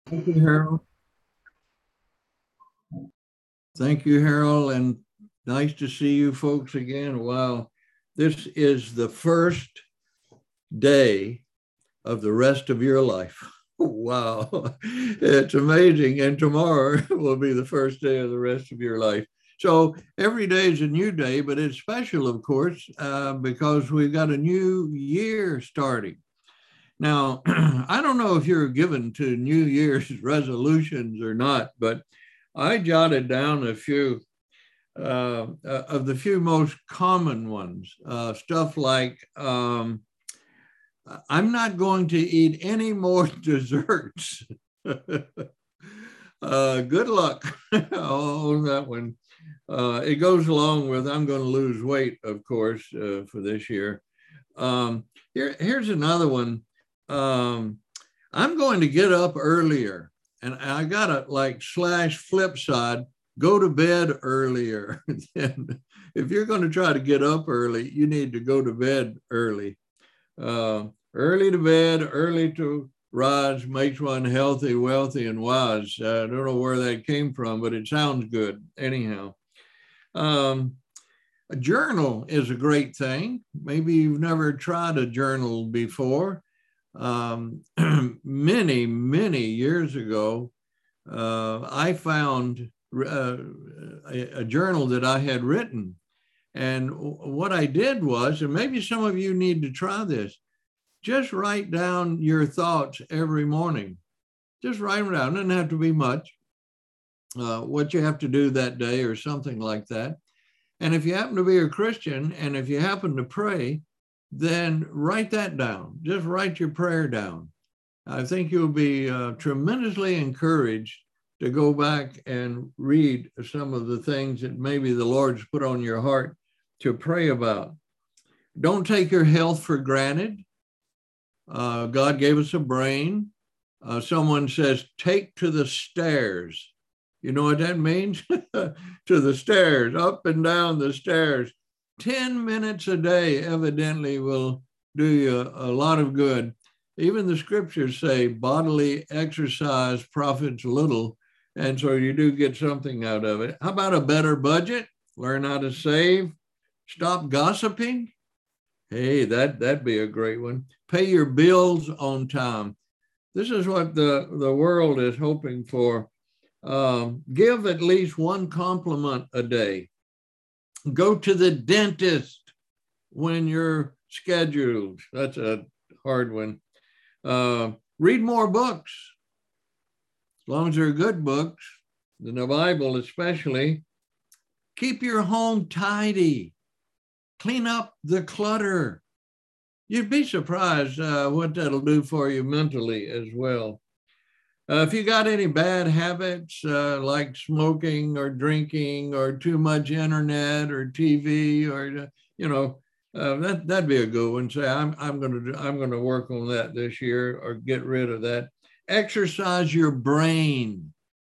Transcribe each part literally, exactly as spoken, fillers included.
Thank you, Harold. Thank you, Harold, and nice to see you folks again. Wow, this is the first day of the rest of your life. Wow, it's amazing. And tomorrow will be the first day of the rest of your life. So every day is a new day, but it's special, of course, uh, because we've got a new year starting. Now, I don't know if you're given to New Year's resolutions or not, but I jotted down a few uh, uh, of the few most common ones. Uh, stuff like um, I'm not going to eat any more desserts. uh, good luck. Oh, that one. Uh, it goes along with I'm going to lose weight, of course, uh, for this year. Um, here, here's another one. Um, I'm going to get up earlier, and I got to like slash flip side, go to bed earlier. And if you're going to try to get up early, you need to go to bed early. Uh, early to bed, early to rise makes one healthy, wealthy, and wise. Uh, I don't know where that came from, but it sounds good anyhow. Um, a journal is a great thing. Maybe you've never tried a journal before. Um, many, many years ago, uh, I found uh, a, a journal that I had written. And what I did was, and maybe some of you need to try this, just write down your thoughts every morning. Just write them down. It doesn't have to be much. Uh, what you have to do that day or something like that. And if you happen to be a Christian and if you happen to pray, then write that down. Just write your prayer down. I think you'll be uh, tremendously encouraged to go back and read some of the things that maybe the Lord's put on your heart to pray about. Don't take your health for granted. Uh, God gave us a brain. Uh, someone says, take to the stairs. You know what that means? To the stairs, up and down the stairs. ten minutes a day evidently will do you a lot of good. Even the scriptures say bodily exercise profits little. And so you do get something out of it. How about a better budget? Learn how to save. Stop gossiping. Hey, that, that'd be a great one. Pay your bills on time. This is what the, the world is hoping for. Um, give at least one compliment a day. Go to the dentist when you're scheduled. That's a hard one. Uh, read more books, as long as they're good books, in the Bible especially. Keep your home tidy. Clean up the clutter. You'd be surprised uh, what that'll do for you mentally as well. Uh, if you got any bad habits uh, like smoking or drinking or too much internet or T V or you know uh, that that'd be a good one. Say I'm I'm going to I'm going to work on that this year or get rid of that. Exercise your brain.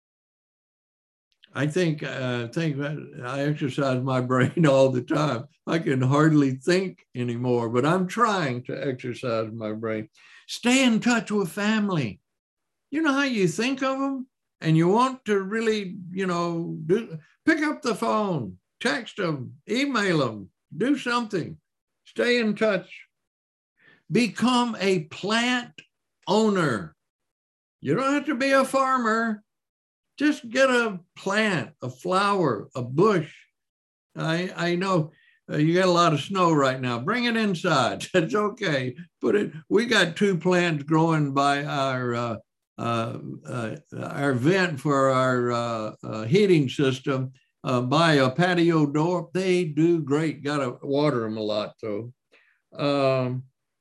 I think uh, think I exercise my brain all the time. I can hardly think anymore, but I'm trying to exercise my brain. Stay in touch with family. You know how you think of them and you want to really, you know, do, pick up the phone, text them, email them, do something, stay in touch, become a plant owner. You don't have to be a farmer. Just get a plant, a flower, a bush. I, I know uh, you got a lot of snow right now. Bring it inside. It's okay. Put it. We got two plants growing by our uh, uh, uh, our vent for our uh, uh, heating system uh, by a patio door. They do great. Got to water them a lot though. Um,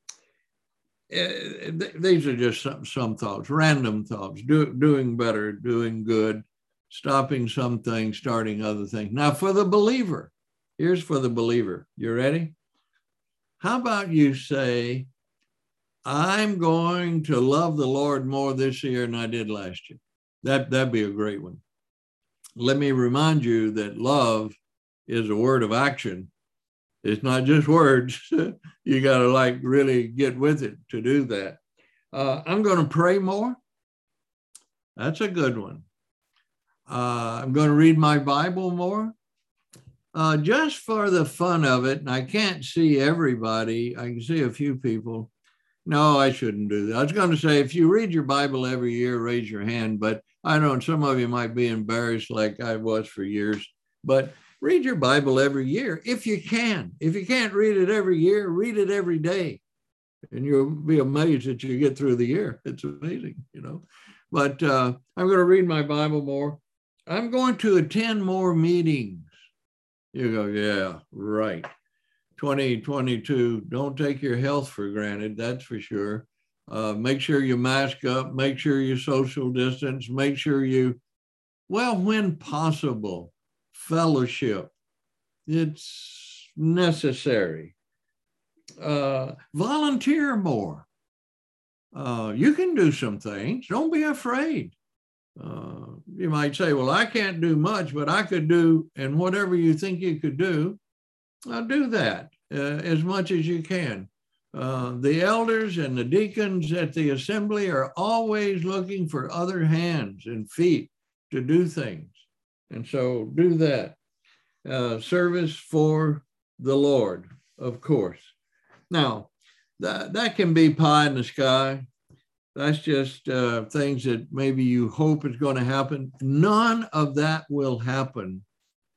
eh, these are just some, some thoughts, random thoughts. Do, doing better, doing good, stopping some things, starting other things. Now, for the believer, here's for the believer. You ready? How about you say, I'm going to love the Lord more this year than I did last year. That, that'd be a great one. Let me remind you that love is a word of action. It's not just words. You got to like really get with it to do that. Uh, I'm going to pray more. That's a good one. Uh, I'm going to read my Bible more. Uh, just for the fun of it, and I can't see everybody. I can see a few people. No, I shouldn't do that. I was going to say, if you read your Bible every year, raise your hand. But I don't, some of you might be embarrassed like I was for years. But read your Bible every year if you can. If you can't read it every year, read it every day. And you'll be amazed that you get through the year. It's amazing, you know. But uh, I'm going to read my Bible more. I'm going to attend more meetings. You go, yeah, right. twenty twenty-two, don't take your health for granted, that's for sure. Uh, make sure you mask up, make sure you social distance, make sure you, well, when possible, fellowship. It's necessary. Uh, volunteer more. Uh, you can do some things, don't be afraid. Uh, you might say, well, I can't do much, but I could do, and whatever you think you could do, I'll do that uh, as much as you can. Uh, the elders and the deacons at the assembly are always looking for other hands and feet to do things. And so do that. Uh, service for the Lord, of course. Now, that, that can be pie in the sky. That's just uh, things that maybe you hope is going to happen. None of that will happen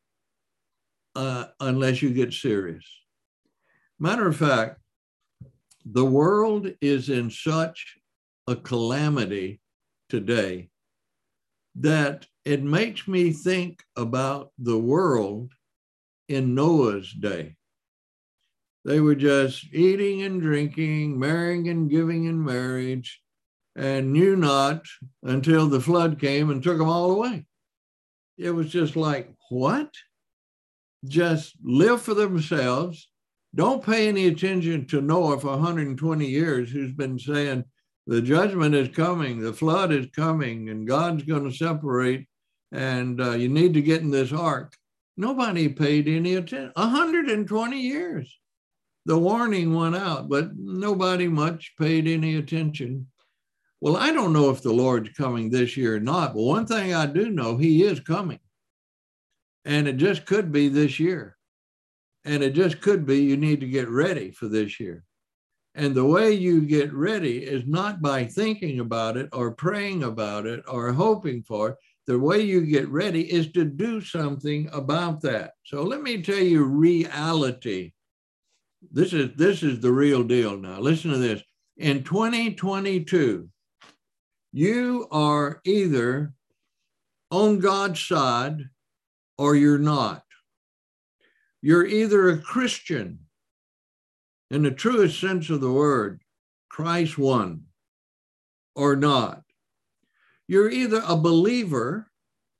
uh, unless you get serious. Matter of fact, the world is in such a calamity today that it makes me think about the world in Noah's day. They were just eating and drinking, marrying and giving in marriage, and knew not until the flood came and took them all away. It was just like, what? Just live for themselves. Don't pay any attention to Noah for one hundred twenty years, who's been saying the judgment is coming, the flood is coming, and God's going to separate, and uh, you need to get in this ark. Nobody paid any attention. one hundred twenty years. The warning went out, but nobody much paid any attention. Well, I don't know if the Lord's coming this year or not, but one thing I do know, he is coming. And it just could be this year. And it just could be you need to get ready for this year. And the way you get ready is not by thinking about it or praying about it or hoping for it. The way you get ready is to do something about that. So let me tell you reality. This is, this is the real deal now. Listen to this. In twenty twenty-two, you are either on God's side or you're not. You're either a Christian in the truest sense of the word, Christ won, or not. You're either a believer,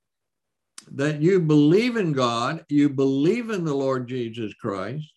that you believe in God, you believe in the Lord Jesus Christ,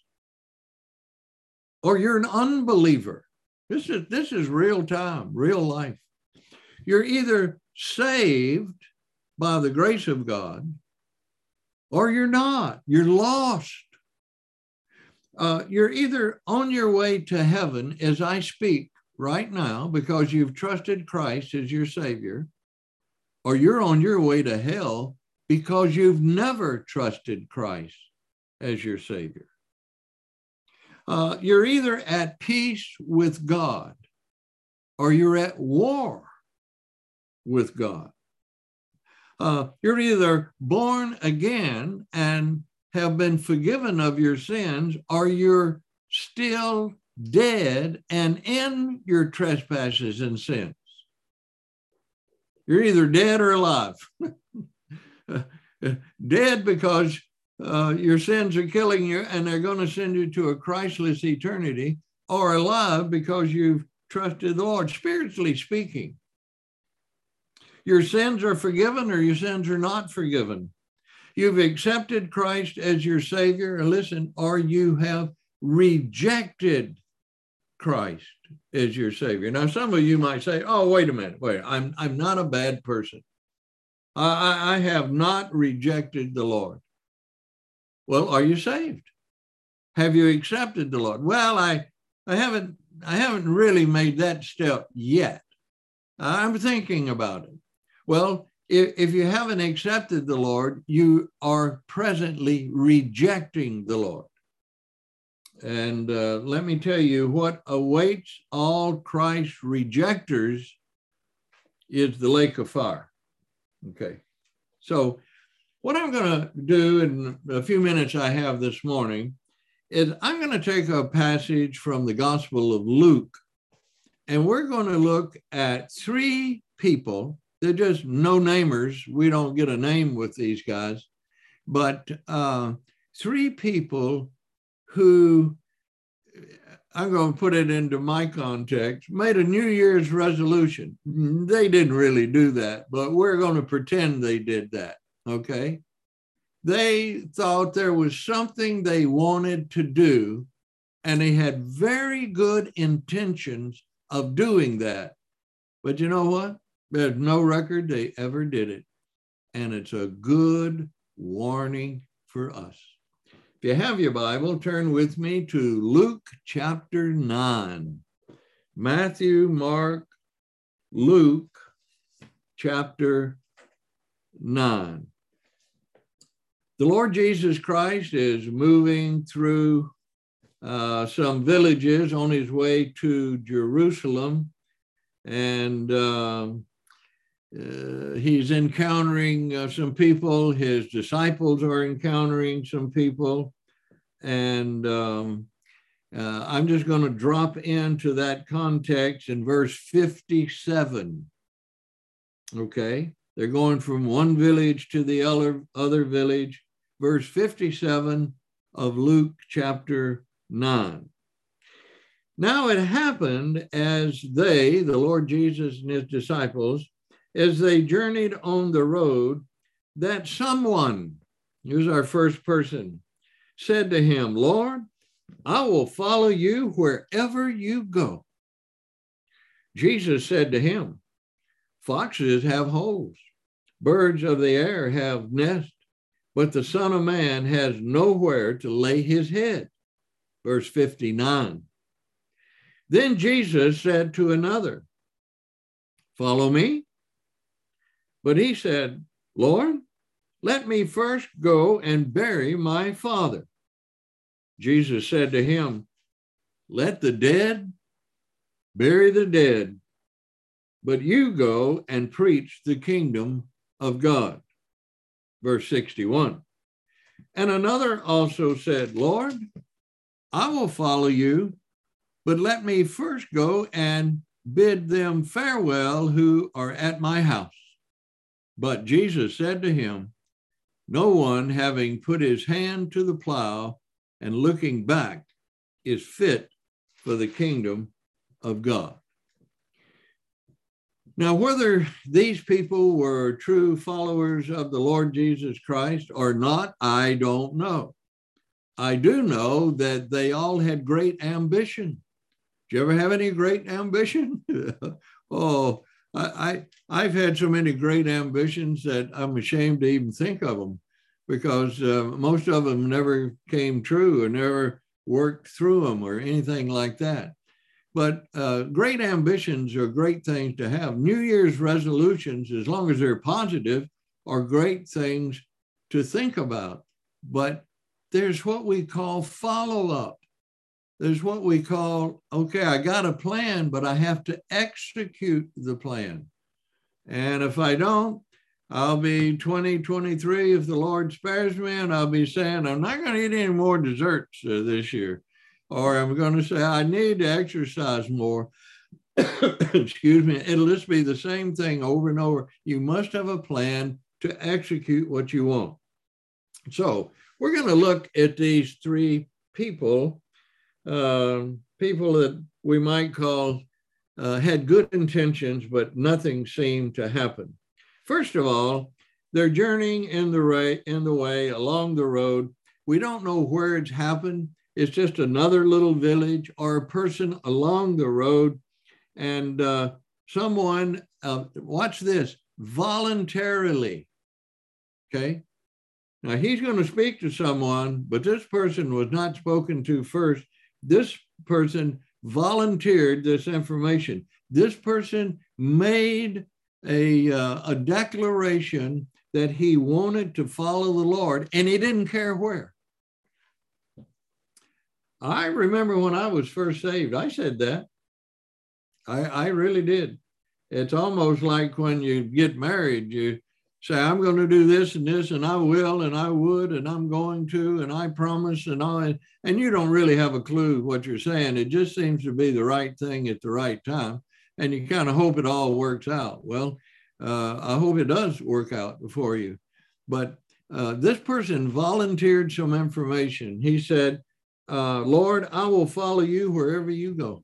or you're an unbeliever. This is, this is real time, real life. You're either saved by the grace of God, or you're not. You're lost. Uh, you're either on your way to heaven as I speak right now because you've trusted Christ as your Savior, or you're on your way to hell because you've never trusted Christ as your Savior. Uh, you're either at peace with God or you're at war with God. Uh, you're either born again and have been forgiven of your sins, or you're still dead and in your trespasses and sins. You're either dead or alive. Dead because uh, your sins are killing you and they're going to send you to a Christless eternity, or alive because you've trusted the Lord, spiritually speaking. Your sins are forgiven or your sins are not forgiven. You've accepted Christ as your Savior, and listen, or you have rejected Christ as your Savior. Now, some of you might say, oh, wait a minute, wait, I'm, I'm not a bad person. I, I have not rejected the Lord. Well, are you saved? Have you accepted the Lord? Well, I, I haven't, I haven't really made that step yet. I'm thinking about it. Well, if, if you haven't accepted the Lord, you are presently rejecting the Lord. And uh, let me tell you, what awaits all Christ rejectors is the lake of fire. Okay. So what I'm going to do in a few minutes I have this morning is I'm going to take a passage from the Gospel of Luke, and we're going to look at three people. They're just no-namers. We don't get a name with these guys, but uh, three people who, I'm going to put it into my context, made a New Year's resolution. They didn't really do that, but we're going to pretend they did that, okay? They thought there was something they wanted to do, and they had very good intentions of doing that. But you know what? There's no record they ever did it. And it's a good warning for us. If you have your Bible, turn with me to Luke chapter nine. Matthew, Mark, Luke chapter nine. The Lord Jesus Christ is moving through uh, some villages on his way to Jerusalem, and uh, uh, he's encountering uh, some people. His disciples are encountering some people, and um, uh, I'm just going to drop into that context in verse fifty-seven. Okay, they're going from one village to the other, other village. Verse fifty-seven of Luke chapter nine. Now it happened as they, the Lord Jesus and his disciples, as they journeyed on the road, that someone, here's our first person, said to him, Lord, I will follow you wherever you go. Jesus said to him, foxes have holes, birds of the air have nests, but the Son of Man has nowhere to lay his head. Verse fifty-nine. Then Jesus said to another, follow me. But he said, Lord, let me first go and bury my father. Jesus said to him, let the dead bury the dead, but you go and preach the kingdom of God. Verse sixty-one. And another also said, Lord, I will follow you, but let me first go and bid them farewell who are at my house. But Jesus said to him, no one having put his hand to the plow and looking back is fit for the kingdom of God. Now, whether these people were true followers of the Lord Jesus Christ or not, I don't know. I do know that they all had great ambition. Do you ever have any great ambition? oh, I, I, I've had so many great ambitions that I'm ashamed to even think of them, because uh, most of them never came true or never worked through them or anything like that. But uh, great ambitions are great things to have. New Year's resolutions, as long as they're positive, are great things to think about. But there's what we call follow-up. There's what we call, okay, I got a plan, but I have to execute the plan. And if I don't, I'll be twenty twenty-three, if the Lord spares me, and I'll be saying, I'm not going to eat any more desserts uh, this year. Or I'm going to say, I need to exercise more. Excuse me. It'll just be the same thing over and over. You must have a plan to execute what you want. So we're going to look at these three people, uh, people that we might call uh, had good intentions, but nothing seemed to happen. First of all, they're journeying in the, way, in the way along the road. We don't know where it's happened. It's just another little village or a person along the road. And uh, someone, uh, watch this, voluntarily, okay? Now he's going to speak to someone, but this person was not spoken to first. This person volunteered this information. This person made a, uh, a declaration that he wanted to follow the Lord, and he didn't care where. I remember when I was first saved, I said that. I, I really did. It's almost like when you get married, you say, I'm going to do this and this, and I will, and I would, and I'm going to, and I promise, and all, and you don't really have a clue what you're saying. It just seems to be the right thing at the right time, and you kind of hope it all works out. Well, uh, I hope it does work out for you. But uh, this person volunteered some information. He said, uh, Lord, I will follow you wherever you go.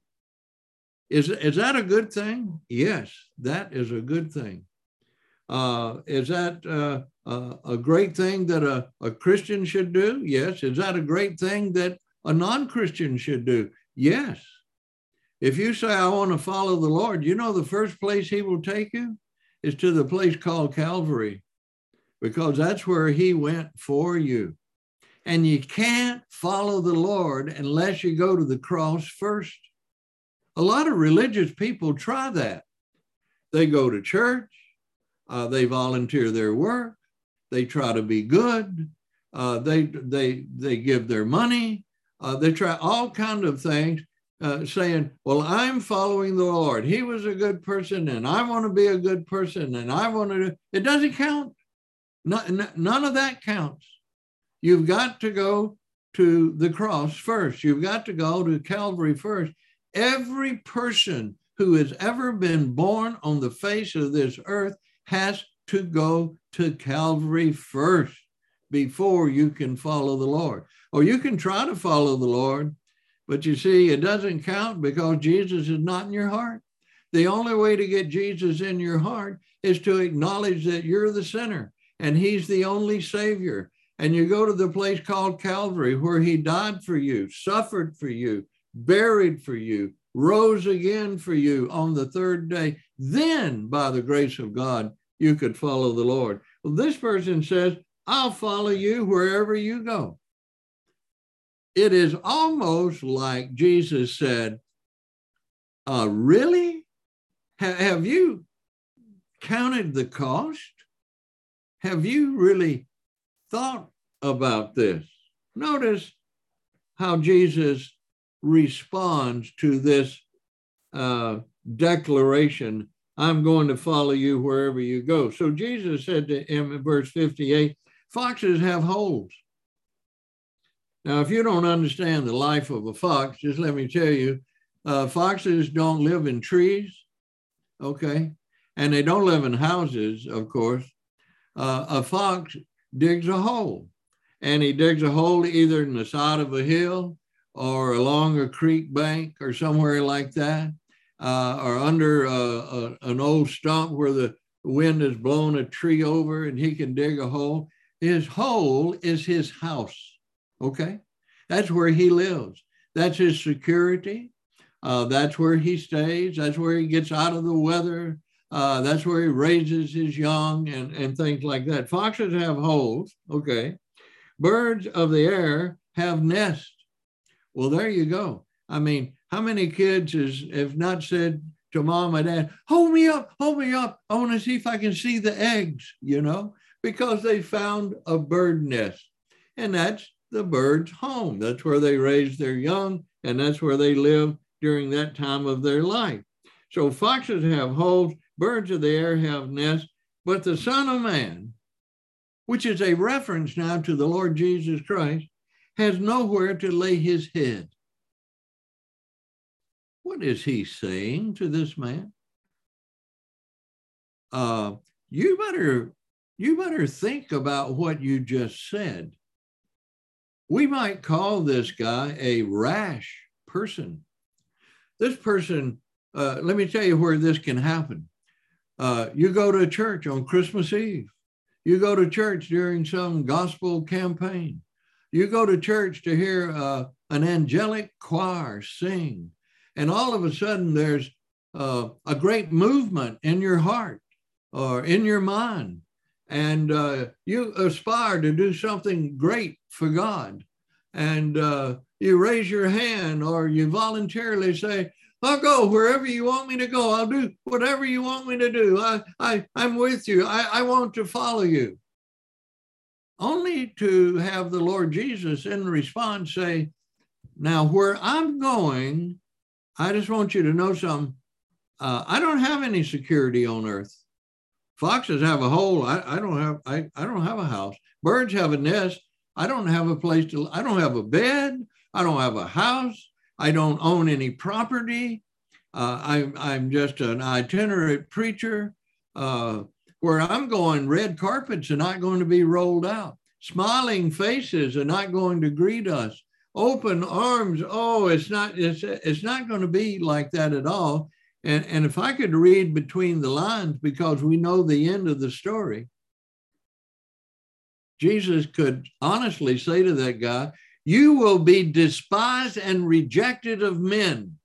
Is, is that a good thing? Yes, that is a good thing. Uh, is that uh, uh, a great thing that a, a Christian should do? Yes. Is that a great thing that a non-Christian should do? Yes. If you say, I want to follow the Lord, you know the first place he will take you is to the place called Calvary, because that's where he went for you. And you can't follow the Lord unless you go to the cross first. A lot of religious people try that. They go to church, uh, they volunteer their work, they try to be good, uh, they, they, they give their money, uh, they try all kinds of things, uh, saying, well, I'm following the Lord. He was a good person, and I want to be a good person, and I want to do, it doesn't count. No, n- none of that counts. You've got to go to the cross first. You've got to go to Calvary first. Every person who has ever been born on the face of this earth has to go to Calvary first before you can follow the Lord. Or you can try to follow the Lord, but you see, it doesn't count because Jesus is not in your heart. The only way to get Jesus in your heart is to acknowledge that you're the sinner and he's the only Savior. And you go to the place called Calvary where he died for you, suffered for you, buried for you, rose again for you on the third day. Then, by the grace of God, you could follow the Lord. Well, this person says, I'll follow you wherever you go. It is almost like Jesus said, uh, really? Ha- have you counted the cost? Have you really thought about this? Notice how Jesus responds to this uh, declaration, I'm going to follow you wherever you go. So Jesus said to him in verse fifty-eight, foxes have holes. Now, if you don't understand the life of a fox, just let me tell you, uh, foxes don't live in trees, okay? And they don't live in houses, of course. Uh, a fox digs a hole, and he digs a hole either in the side of a hill or along a creek bank or somewhere like that, uh, or under uh, a, an old stump where the wind has blown a tree over and he can dig a hole. His hole is his house, okay? That's where he lives. That's his security. Uh, that's where he stays. That's where he gets out of the weather. Uh, that's where he raises his young and, and things like that. Foxes have holes, okay? Birds of the air have nests. Well, there you go. I mean, how many kids is, have not said to mom and dad, hold me up, hold me up. I want to see if I can see the eggs, you know, because they found a bird nest. And that's the bird's home. That's where they raise their young, and that's where they live during that time of their life. So foxes have holes, birds of the air have nests, but the Son of Man, which is a reference now to the Lord Jesus Christ, has nowhere to lay his head. What is he saying to this man? Uh, you better, you better think about what you just said. We might call this guy a rash person. This person, uh, let me tell you where this can happen. Uh, you go to church on Christmas Eve. You go to church during some gospel campaign. You go to church to hear uh, an angelic choir sing. And all of a sudden there's uh, a great movement in your heart or in your mind. And uh, you aspire to do something great for God. And uh, you raise your hand or you voluntarily say, I'll go wherever you want me to go. I'll do whatever you want me to do. I, I, I'm with you. I, I want to follow you. Only to have the Lord Jesus in response say, now where I'm going, I just want you to know something. Uh, I don't have any security on earth. Foxes have a hole. I, I don't have, I, I don't have a house. Birds have a nest. I don't have a place to, I don't have a bed. I don't have a house. I don't own any property. Uh, I'm, I'm just an itinerant preacher. Uh, where I'm going, red carpets are not going to be rolled out. Smiling faces are not going to greet us. Open arms, oh, it's not, it's, it's not going to be like that at all. And, and if I could read between the lines, because we know the end of the story, Jesus could honestly say to that guy, you will be despised and rejected of men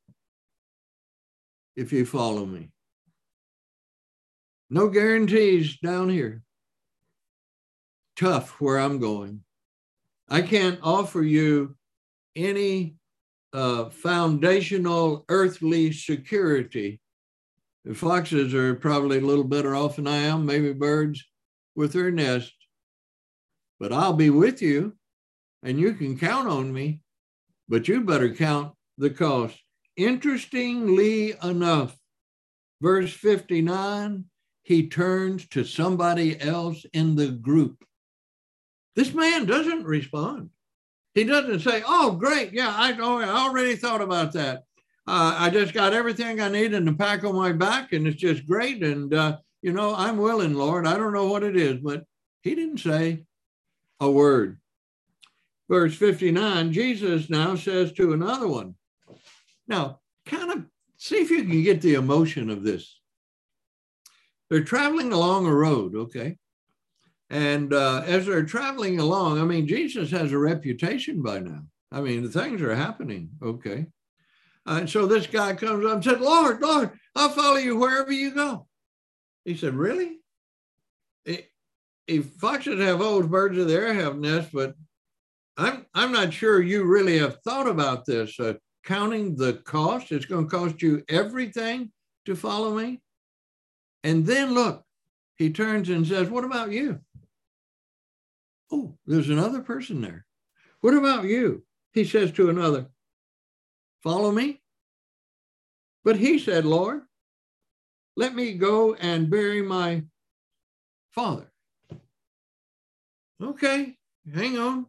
if you follow me. No guarantees down here. Tough where I'm going. I can't offer you any uh, foundational earthly security. The foxes are probably a little better off than I am, maybe birds with their nest. But I'll be with you, and you can count on me, but you better count the cost. Interestingly enough, verse fifty-nine, he turns to somebody else in the group. This man doesn't respond. He doesn't say, oh, great. Yeah, I, oh, I already thought about that. Uh, I just got everything I need in the pack on my back, and it's just great. And, uh, you know, I'm willing, Lord. I don't know what it is, but he didn't say a word. Verse fifty-nine, Jesus now says to another one. Now, kind of see if you can get the emotion of this. They're traveling along a road, okay? And uh, as they're traveling along, I mean, Jesus has a reputation by now. I mean, the things are happening, okay? Uh, and so this guy comes up and said, Lord, Lord, I'll follow you wherever you go. He said, really? If foxes have holes, birds of the air have nests, but I'm, I'm not sure you really have thought about this. Uh, counting the cost, it's going to cost you everything to follow me. And then look, he turns and says, what about you? Oh, there's another person there. What about you? He says to another, follow me. But he said, Lord, let me go and bury my father. Okay, hang on.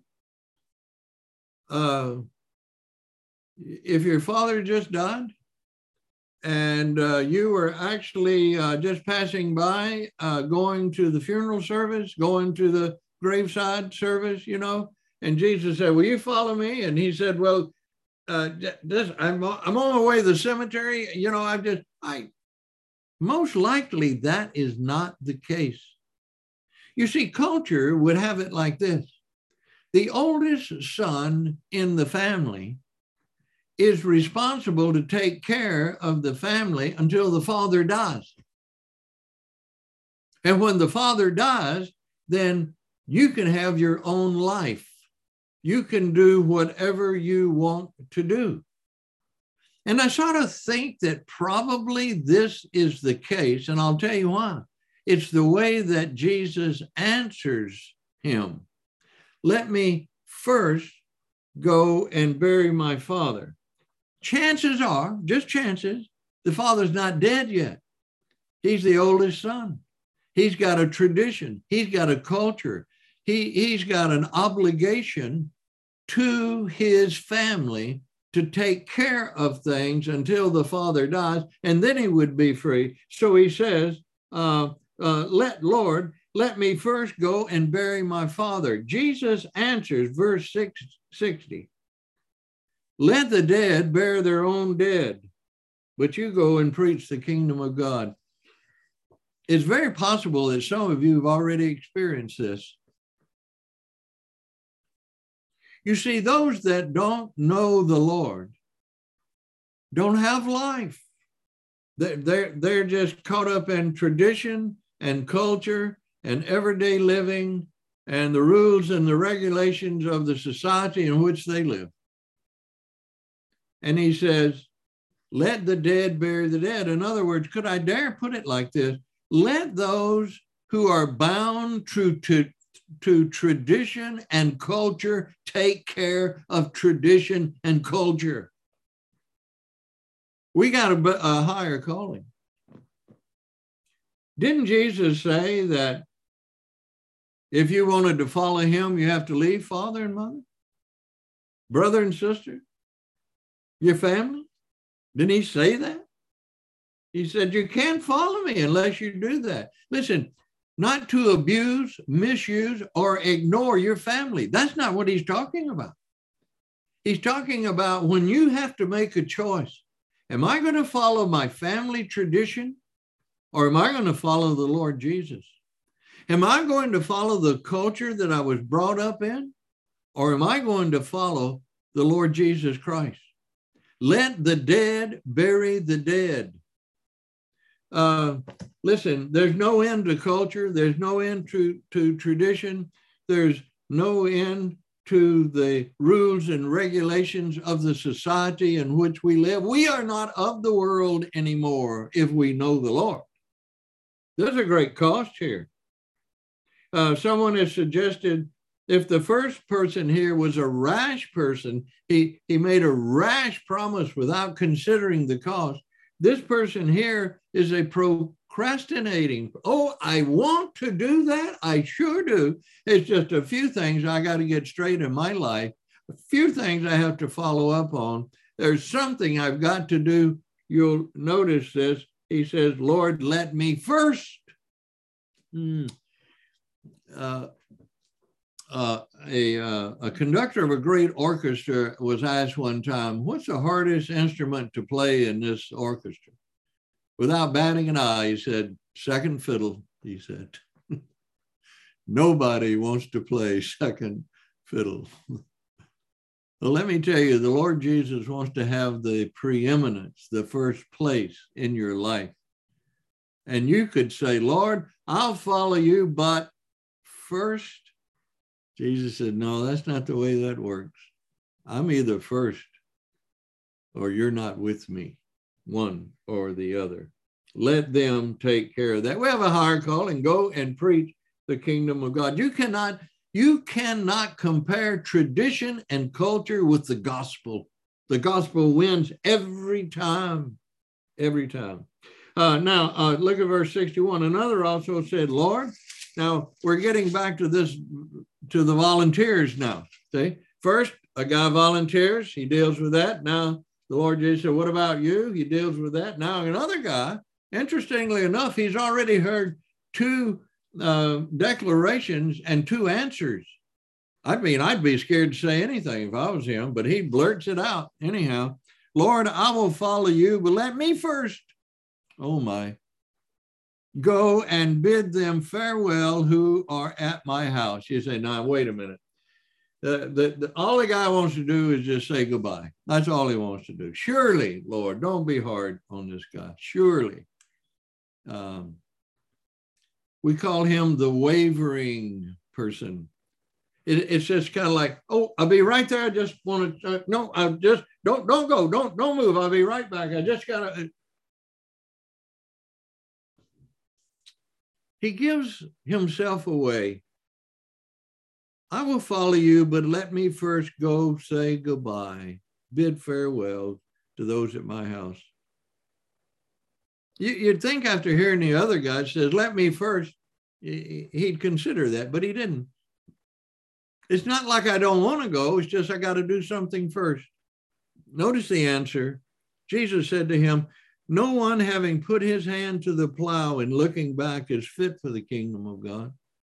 Uh, if your father just died and uh, you were actually uh, just passing by, uh, going to the funeral service, going to the graveside service, you know, and Jesus said, will you follow me? And he said, well, uh, this, I'm, I'm on my way to the cemetery. You know, I've just, I, most likely that is not the case. You see, culture would have it like this. The oldest son in the family is responsible to take care of the family until the father dies. And when the father dies, then you can have your own life. You can do whatever you want to do. And I sort of think that probably this is the case, and I'll tell you why. It's the way that Jesus answers him. Let me first go and bury my father. Chances are, just chances, the father's not dead yet. He's the oldest son. He's got a tradition. He's got a culture. He, he's got an obligation to his family to take care of things until the father dies, and then he would be free. So he says, uh, uh, let Lord, let me first go and bury my father. Jesus answers, verse sixty, let the dead bear their own dead, but you go and preach the kingdom of God. It's very possible that some of you have already experienced this. You see, those that don't know the Lord don't have life. They're, they're, they're just caught up in tradition and culture and everyday living and the rules and the regulations of the society in which they live. And he says, Let the dead bury the dead. In other words, could I dare put it like this? Let those who are bound to, to, to tradition and culture take care of tradition and culture. We got a, a higher calling. Didn't Jesus say that if you wanted to follow him, you have to leave father and mother, brother and sister, your family? Didn't he say that? He said, you can't follow me unless you do that. Listen, not to abuse, misuse, or ignore your family. That's not what he's talking about. He's talking about when you have to make a choice. Am I going to follow my family tradition, or am I going to follow the Lord Jesus? Am I going to follow the culture that I was brought up in, or am I going to follow the Lord Jesus Christ? Let the dead bury the dead. Uh, listen, there's no end to culture. There's no end to, to tradition. There's no end to the rules and regulations of the society in which we live. We are not of the world anymore if we know the Lord. There's a great cost here. Uh, someone has suggested if the first person here was a rash person, he, he made a rash promise without considering the cost. This person here is a procrastinating. Oh, I want to do that. I sure do. It's just a few things I got to get straight in my life. A few things I have to follow up on. There's something I've got to do. You'll notice this. He says, Lord, let me first. Hmm. Uh, Uh, a, uh, a conductor of a great orchestra was asked one time, what's the hardest instrument to play in this orchestra? Without batting an eye, he said, second fiddle, he said. Nobody wants to play second fiddle. Well, let me tell you, the Lord Jesus wants to have the preeminence, the first place in your life. And you could say, Lord, I'll follow you, but first, Jesus said, no, that's not the way that works. I'm either first or you're not with me, one or the other. Let them take care of that. We have a higher call and go and preach the kingdom of God. You cannot, you cannot compare tradition and culture with the gospel. The gospel wins every time, every time. Uh, now, uh, look at verse sixty-one. Another also said, Lord, now we're getting back to this, to the volunteers now. See, first, a guy volunteers, he deals with that. Now, the Lord Jesus said, what about you? He deals with that. Now, another guy, interestingly enough, he's already heard two uh, declarations and two answers. I mean, I'd be scared to say anything if I was him, but he blurts it out anyhow. Lord, I will follow you, but let me first. Oh my. Go and bid them farewell who are at my house. You say, now, wait a minute. The, the, the, all the guy wants to do is just say goodbye. That's all he wants to do. Surely, Lord, don't be hard on this guy. Surely. Um, we call him the wavering person. It, it's just kind of like, oh, I'll be right there. I just want to, uh, no, I just, don't, don't go. Don't, don't move. I'll be right back. I just got to. He gives himself away. I will follow you, but let me first go say goodbye, bid farewell to those at my house. You, you'd think after hearing the other guy says, let me first, he'd consider that, but he didn't. It's not like I don't want to go. It's just I got to do something first. Notice the answer. Jesus said to him, no one having put his hand to the plow and looking back is fit for the kingdom of God.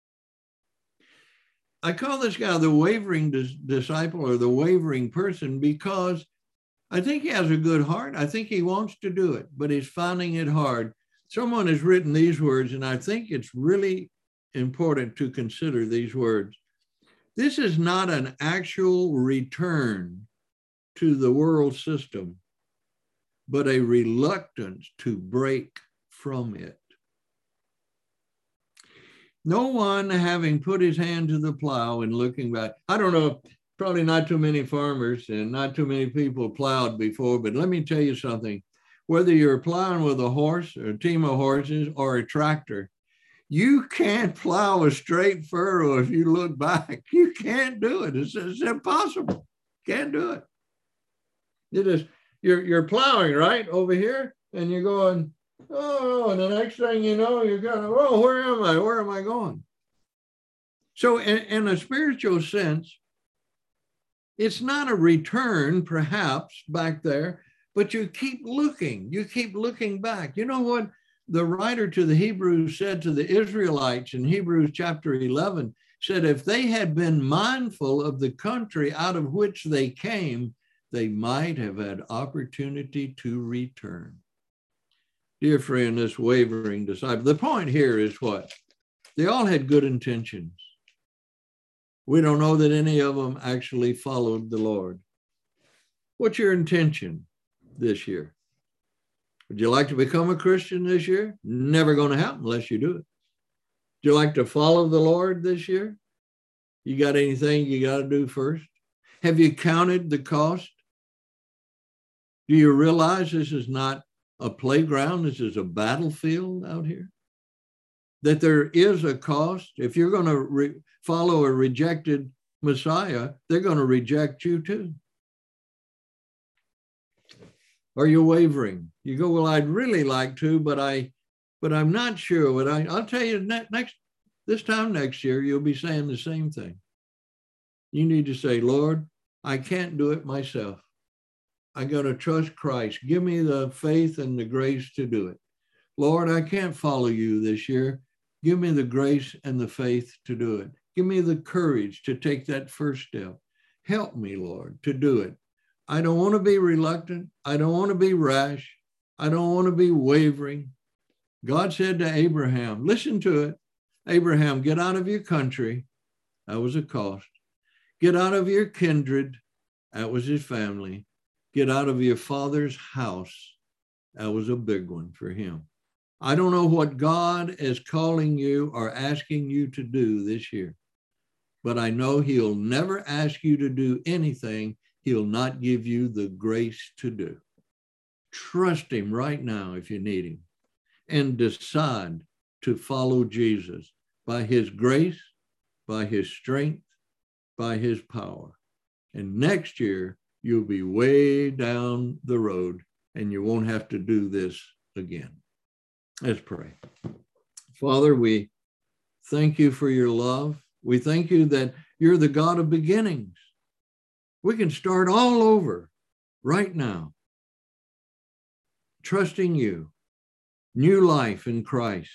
I call this guy the wavering dis- disciple or the wavering person because I think he has a good heart. I think he wants to do it, but he's finding it hard. Someone has written these words, and I think it's really important to consider these words. This is not an actual return to the world system, but a reluctance to break from it. No one having put his hand to the plow and looking back. I don't know probably not too many farmers and not too many people plowed before, but let me tell you something. Whether you're plowing with a horse or a team of horses or a tractor, you can't plow a straight furrow if you look back. You can't do it. It's, it's impossible. Can't do it. You just, you're, you're plowing right over here and you're going, oh, and the next thing you know, you're going, oh, where am I? Where am I going? So in, in a spiritual sense, it's not a return, perhaps, back there, but you keep looking. You keep looking back. You know what the writer to the Hebrews said to the Israelites in Hebrews chapter eleven? Said if they had been mindful of the country out of which they came, they might have had opportunity to return. Dear friend, this wavering disciple, the point here is what? They all had good intentions. We don't know that any of them actually followed the Lord. What's your intention this year? Would you like to become a Christian this year? Never going to happen unless you do it. Would you like to follow the Lord this year? You got anything you got to do first? Have you counted the cost? Do you realize this is not a playground? This is a battlefield out here. That there is a cost. If you're going to re- follow a rejected Messiah, they're going to reject you too. Are you wavering? You go, well, I'd really like to, but I, but I'm not sure. What I, I'll tell you ne- next, this time next year, you'll be saying the same thing. You need to say, Lord, I can't do it myself. I got to trust Christ. Give me the faith and the grace to do it. Lord, I can't follow you this year. Give me the grace and the faith to do it. Give me the courage to take that first step. Help me, Lord, to do it. I don't want to be reluctant. I don't want to be rash. I don't want to be wavering. God said to Abraham, listen to it. Abraham, get out of your country. That was a cost. Get out of your kindred. That was his family. Get out of your father's house. That was a big one for him. I don't know what God is calling you or asking you to do this year, but I know he'll never ask you to do anything he'll not give you the grace to do. Trust him right now if you need him, and decide to follow Jesus by his grace, by his strength, by his power. And next year, you'll be way down the road and you won't have to do this again. Let's pray. Father, we thank you for your love. We thank you that you're the God of beginnings. We can start all over right now, trusting you, new life in Christ,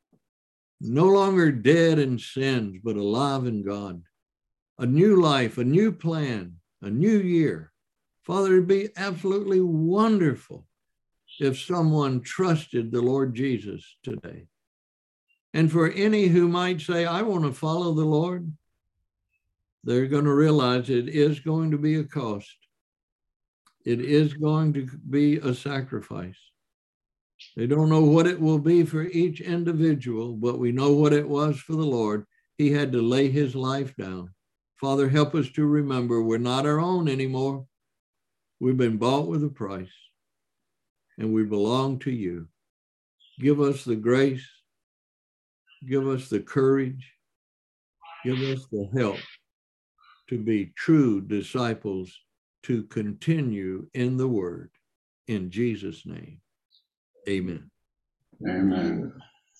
no longer dead in sins, but alive in God, a new life, a new plan, a new year. Father, it'd be absolutely wonderful if someone trusted the Lord Jesus today. And for any who might say, I want to follow the Lord, they're going to realize it is going to be a cost. It is going to be a sacrifice. They don't know what it will be for each individual, but we know what it was for the Lord. He had to lay his life down. Father, help us to remember we're not our own anymore. We've been bought with a price, and we belong to you. Give us the grace. Give us the courage. Give us the help to be true disciples, to continue in the word. In Jesus' name, amen. Amen.